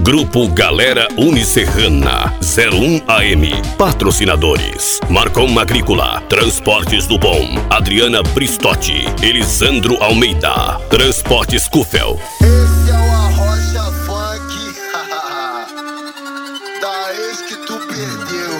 Grupo Galera Unicerrana 01 AM. Patrocinadores: Marcom Agrícola, Transportes do Bom, Adriana Bristotti, Elisandro Almeida, Transportes Kufel. Esse é o Arrocha Funk da ex que tu perdeu.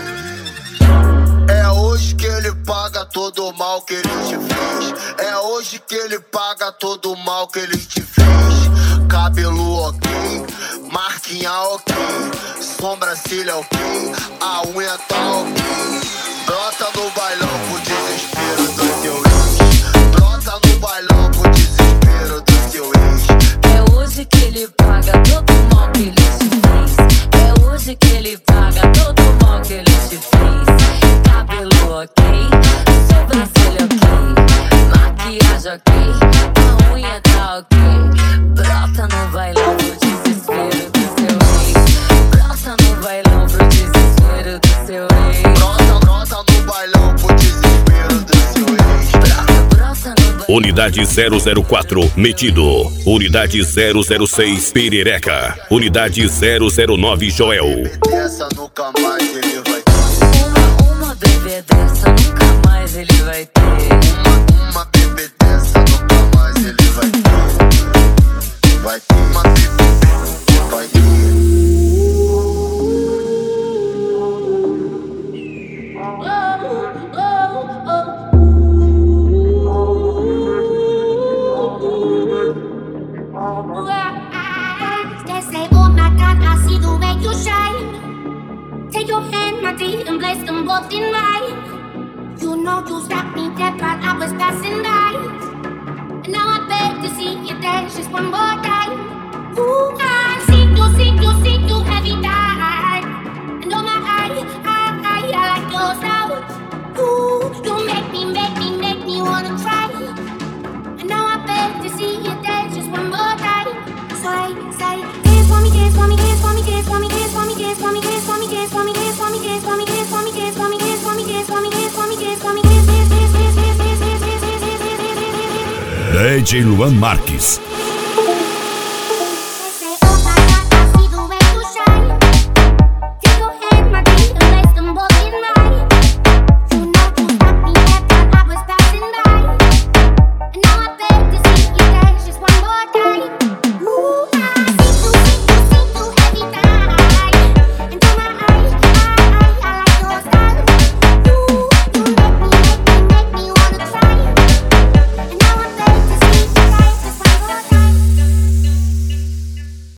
É hoje que ele paga todo o mal que ele te fez. É hoje que ele paga todo o mal que ele te fez. Cabelo ok, marquinha ok, sobrancelha ok, a unha tá ok. Brota no bailão pro desespero do seu ex. Brota no bailão pro desespero do seu ex. É hoje que ele paga todo o mal que ele te fez. É hoje que ele paga todo o mal que ele te fez. Cabelo ok, sobrancelha ok, maquiagem ok, a unha tá ok. Brota no bailão pro desespero do seu ex. Brota no bailão pro desespero do seu ex. Brota no bailão pro desespero do seu ex. Brota no bailão. Unidade 004, Metido. Unidade 006, Perereca. Unidade 009, Joel. Essa nunca mais ele vai ter. Uma bebê dessa nunca mais ele vai ter. Uma bebê dessa nunca mais ele vai ter. Vai ter uma bebê, vai ter. They say, oh my God, I see the way you shine. Take your hand, my dear, and place them both in mine. You know you stopped me dead while I was passing by. And now I beg to see you dance just one more time. Ooh, I see you heavy die. And oh my eye, I like your style. Ooh, you make me wanna try. And now I beg to see you dance just one more time. So I say, dance for me, dance for me, dance for me, dance for me, dance for me, dance for me, dance for me, dance for me, dance for me, dance for me, dance for me, dance for me, dance for me, dance for me, dance for me, dance for me, dance, dance, dance, dance, dance, dance, dance, dance, dance, dance, dance, dance, dance. DJ Luan Marques.